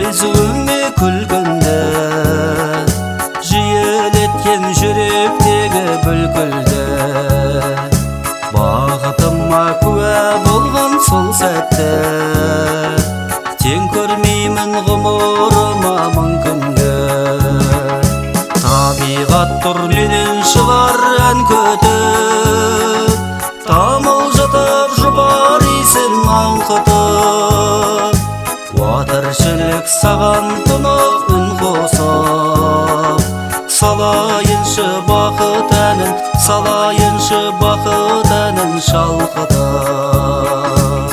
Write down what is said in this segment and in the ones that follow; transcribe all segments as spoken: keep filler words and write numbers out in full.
Көзүңе күлгенде жиелеткен жүректегі бүлкілді бақытыма куә болған сол сәтті тең көрмеймін ғұмырыма мың күнге табиғат тұр менен шығар ән күтіп тамылжытып жұпар иісін аңқытып тіршілік саған тұнық үн қосып салайыншы бақыт әнін салайыншы бақыт әнін шалқытып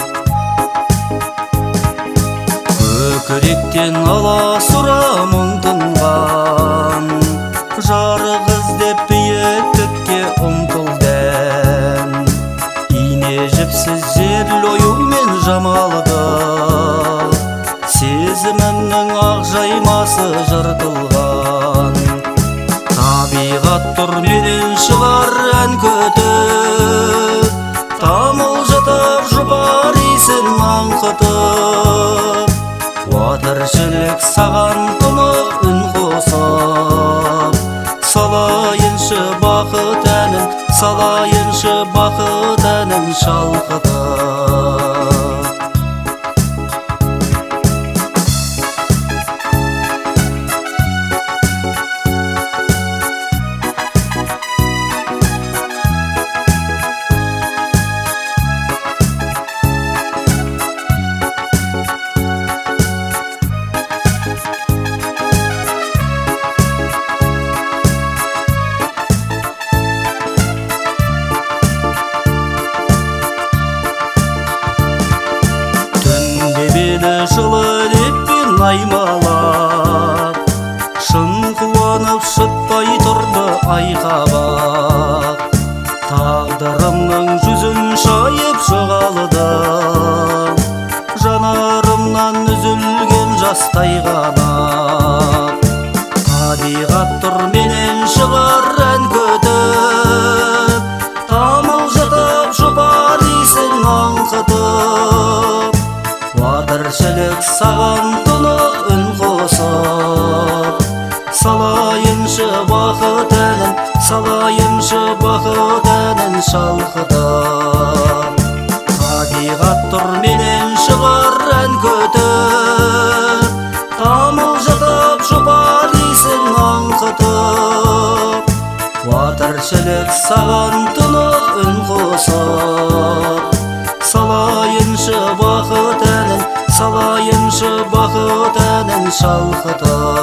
көкіректен аласұра мұң тұнған жарық іздеп биіктікке ұмтылды ән ине жіпсіз жел оюмен жамалды сезімімнің ақ жаймасы жыртылған табиғат тұр менен шығар ән күтіп тамылжытып жұпар иісін аңқытып тіршілік саған тұнық үн қосып салайыншы бақыт әнін салайыншы бақыт әнін шалқытып жылы леппен аймалап шын қуанып шытпай тұрды айқабақ тағдырымның жүзін шайып жоғалдым жанарымнан үзілген жастай ғана табиғат тұр менен шығар ән күтіп тамылжытып жұпар иісін аңқытып тіршілік саған тұнық үн қосып салайыншы бақыт әнін салайыншы бақыт әнін шалқытып табиғат тұр менен шығар ән күтіп тамылжытып жұпар иісін аңқытып тіршілік саған тұнық үн қосып салайыншы бақыт әнін салайыншы бақыт әнін шалқытып